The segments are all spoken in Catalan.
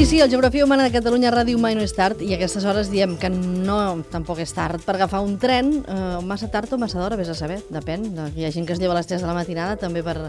Sí, el Geografia Humana de Catalunya Ràdio mai no és tard, i a aquestes hores diem que no, tampoc és tard per agafar un tren, massa tard o massa d'hora, vés a saber, depèn. Hi ha gent que es lleva a les 3 de la matinada també per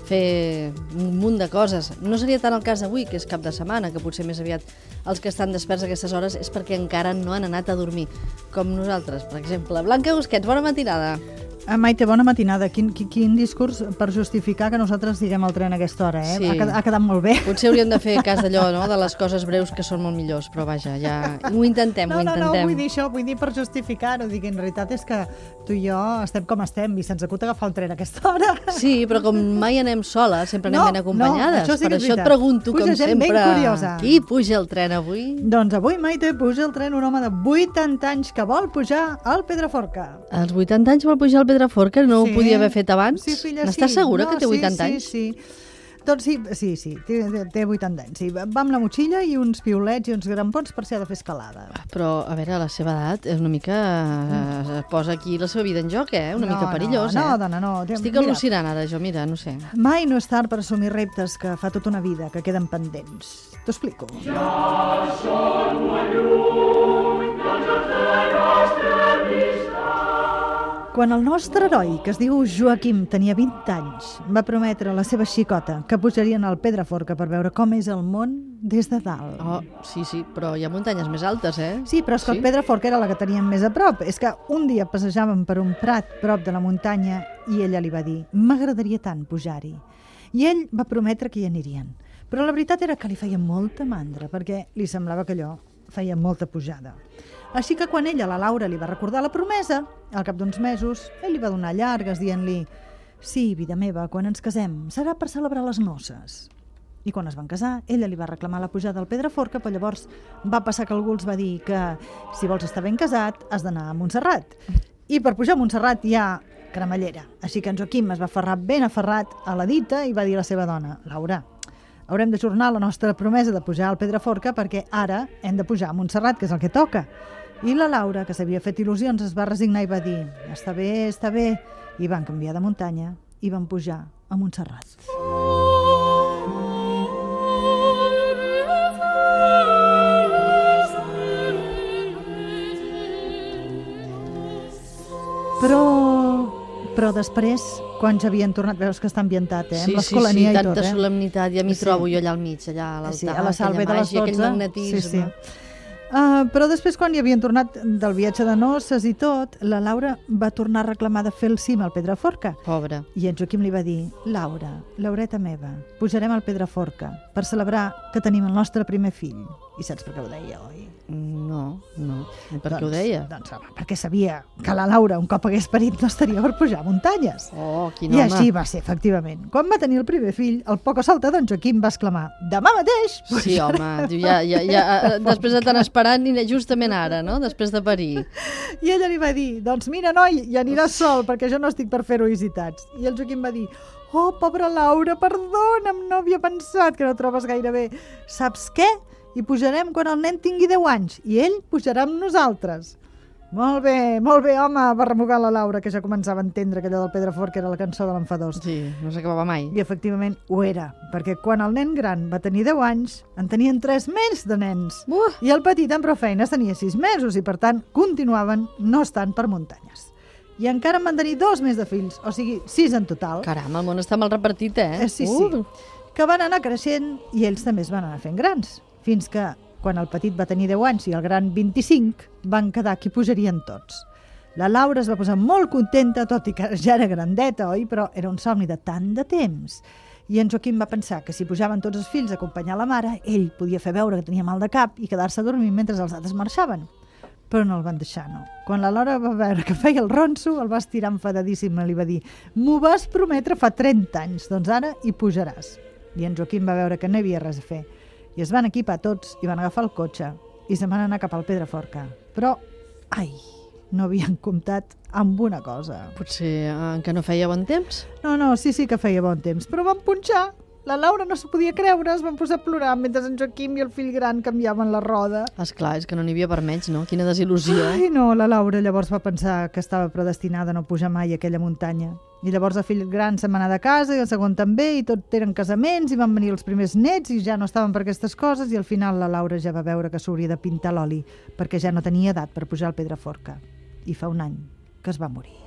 fer un munt de coses. No seria tant el cas d'avui, que és cap de setmana, que potser més aviat els que estan desperts a aquestes hores és perquè encara no han anat a dormir, com nosaltres, per exemple. Blanca Busquets, bona matinada. Maite, bona matinada. Quin discurs per justificar que nosaltres diguem el tren a aquesta hora, eh? Sí. Ha quedat molt bé. Potser hauríem de fer cas d'allò, no?, de les coses breus que són molt millors, però vaja, ja ho intentem, ho intentem. No, vull dir això, vull dir per justificar-ho. Dic, en realitat és que tu i jo estem com estem i se'ns acut agafar el tren a aquesta hora. Sí, però com mai anem soles, sempre anem ben acompanyades. Sí, per això et pregunto, puja com sempre, curiosa. Qui puja el tren avui? Doncs avui, Maite, puja el tren un home de 80 anys que vol pujar al Pedraforca. Als 80 anys vol pujar al Pedraforca? No ho podia haver fet abans? Sí, filla, N'estàs segura que té 80 anys? Sí. Doncs sí, té 80 anys. Sí. Va amb la motxilla i uns piulets i uns grampons per si ha de fer escalada. Però, a veure, la seva edat és una mica... posa aquí la seva vida en joc, Una mica perillós, No, dona, no. Estic al·lucinant ara, jo, mira, no sé. Mai no és tard per assumir reptes que fa tota una vida, que queden pendents. T'ho explico. Ja són molt lluny, tots els de la nostra vista. Quan el nostre heroi, que es diu Joaquim, tenia 20 anys, va prometre a la seva xicota que pujarien al Pedraforca per veure com és el món des de dalt. Oh, sí, però hi ha muntanyes més altes, Sí, però és que el Pedraforca era la que teníem més a prop. És que un dia passejàvem per un prat prop de la muntanya i ella li va dir: m'agradaria tant pujar-hi. I ell va prometre que hi anirien. Però la veritat era que li feia molta mandra, perquè li semblava que allò feia molta pujada. Així que quan ella, la Laura, li va recordar la promesa, al cap d'uns mesos, ell li va donar llargues dient-li: sí, vida meva, quan ens casem, serà per celebrar les noces. I quan es van casar, ella li va reclamar la pujada al Pedraforca, però llavors va passar que algú els va dir que si vols estar ben casat has d'anar a Montserrat. I per pujar a Montserrat hi ha cremallera. Així que en Joaquim es va aferrar ben aferrat a la dita i va dir a la seva dona: Laura, haurem d'ajornar la nostra promesa de pujar al Pedraforca perquè ara hem de pujar a Montserrat, que és el que toca. I la Laura, que s'havia fet il·lusions, es va resignar i va dir: està bé. I van canviar de muntanya i van pujar a Montserrat. Però després, quan ja havien tornat, veus que està ambientat, amb l'escolania i tot. Sí, tanta solemnitat, ja m'hi trobo jo allà al mig, allà a l'altar, a la salve de les 12. Aquell magnetisme. Sí. Però després, quan hi havien tornat del viatge de noces i tot, la Laura va tornar a reclamar de fer el cim al Pedraforca. Pobra. I en Joaquim li va dir: Laura, Laureta meva, pujarem al Pedraforca per celebrar que tenim el nostre primer fill. I saps per què ho deia, oi? No. Per què ho deia? Doncs home, perquè sabia que la Laura, un cop hagués parit, no estaria per pujar muntanyes. Oh, quin home. I així va ser, efectivament. Quan va tenir el primer fill, el poc saltat d'en Joaquim va exclamar: demà mateix! Sí, home, ja, després de tant esperant, justament ara, no?, després de parir. I ella li va dir: doncs mira, noi, ja aniràs sol, perquè jo no estic per fer-ho visitats. I el Joaquim va dir: oh, pobra Laura, perdona'm, no havia pensat que no trobes gaire bé. Saps què? I pujarem quan el nen tingui 10 anys i ell pujarà amb nosaltres. Molt bé, home, va remugar la Laura, que ja començava a entendre que allò del Pedraforca era la cançó de l'enfadós. Sí, no s'acabava mai. I efectivament ho era, perquè quan el nen gran va tenir 10 anys, en tenien 3 més de nens. I el petit amb prou feines tenia 6 mesos i per tant continuaven no estant per muntanyes. I encara en van tenir 2 més de fills, o sigui, 6 en total. Caram, el món està mal repartit, Sí. Que van anar creixent i ells també es van anar fent grans. Fins que, quan el petit va tenir 10 anys i el gran 25, van quedar que hi pujarien tots. La Laura es va posar molt contenta, tot i que ja era grandeta, oi? Però era un somni de tant de temps. I en Joaquim va pensar que si pujaven tots els fills a acompanyar la mare, ell podia fer veure que tenia mal de cap i quedar-se a dormir mentre els altres marxaven. Però no el van deixar, no. Quan la Laura va veure que feia el ronso, el va estirar enfadadíssim i li va dir: m'ho vas prometre fa 30 anys, doncs ara hi pujaràs. I en Joaquim va veure que no hi havia res a fer. I es van equipar tots i van agafar el cotxe i se'n van anar cap al Pedraforca. Però, no havien comptat amb una cosa. Potser que no feia bon temps? No, sí que feia bon temps, però van punxar. La Laura no s'ho podia creure, es van posar a plorar mentre en Joaquim i el fill gran canviaven la roda. Esclar, és que no n'hi havia per menys, no? Quina desil·lusió. Ai, no, la Laura llavors va pensar que estava predestinada a no pujar mai a aquella muntanya. I llavors el fill gran se'n va anar de casa i el segon també, i tot eren casaments, i van venir els primers nets i ja no estaven per aquestes coses, i al final la Laura ja va veure que s'hauria de pintar l'oli perquè ja no tenia edat per pujar al Pedraforca. I fa un any que es va morir.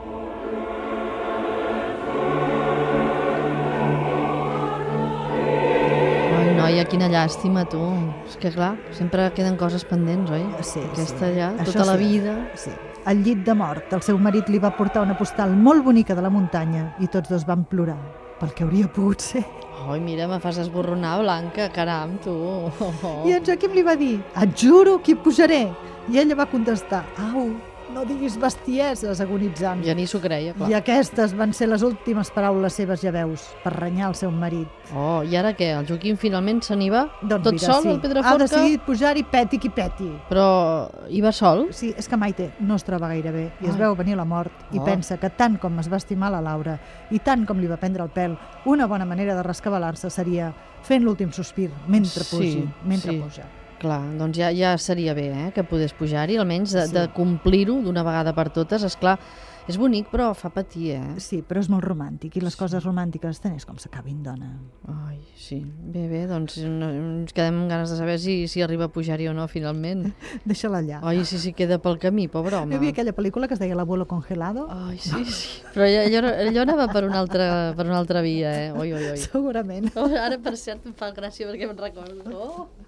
Noia, quina llàstima, tu. És que, clar, sempre queden coses pendents, oi? Sí, Aquesta sí. ja, Això tota la sí. vida. Sí. Al llit de mort, el seu marit li va portar una postal molt bonica de la muntanya i tots dos van plorar pel que hauria pogut ser. Ai, mira, me fas esborronar, Blanca, caram, tu. I en Joaquim li va dir, et juro que hi pujaré. I ella va contestar, au, no diguis bestieses, agonitzant. Ja ni s'ho creia, clar. I aquestes van ser les últimes paraules seves, ja veus, per renyar el seu marit. Oh, i ara què? El Joaquim finalment se n'hi va? Doncs Tot mira, sol, sí. al Pedraforca? Ha decidit pujar-hi peti qui peti. Però hi va sol? Sí, és que Maite no es troba gaire bé i es Ai. veu venir la mort i pensa que tant com es va estimar la Laura i tant com li va prendre el pèl, una bona manera de rescabalar-se seria fent l'últim sospir mentre pugi, mentre puja. Clar, doncs ja seria bé, que podés pujar-hi, almenys de Sí. complir-ho d'una vegada per totes. Esclar, és bonic, però fa patir, Sí, però és molt romàntic i les coses romàntiques tant és com s'acabin, dona. Ai, sí. Bé, doncs ens quedem amb ganes de saber si arriba a pujar-hi o no, finalment. Deixa-la allà. Ai, si queda pel camí, pobre home. Hi havia aquella pel·lícula que es deia L'abuelo congelado? Ai, sí. Però allò anava per una altra via, Oi. Segurament. Ara, per cert, em fa gràcia perquè me'n recordo.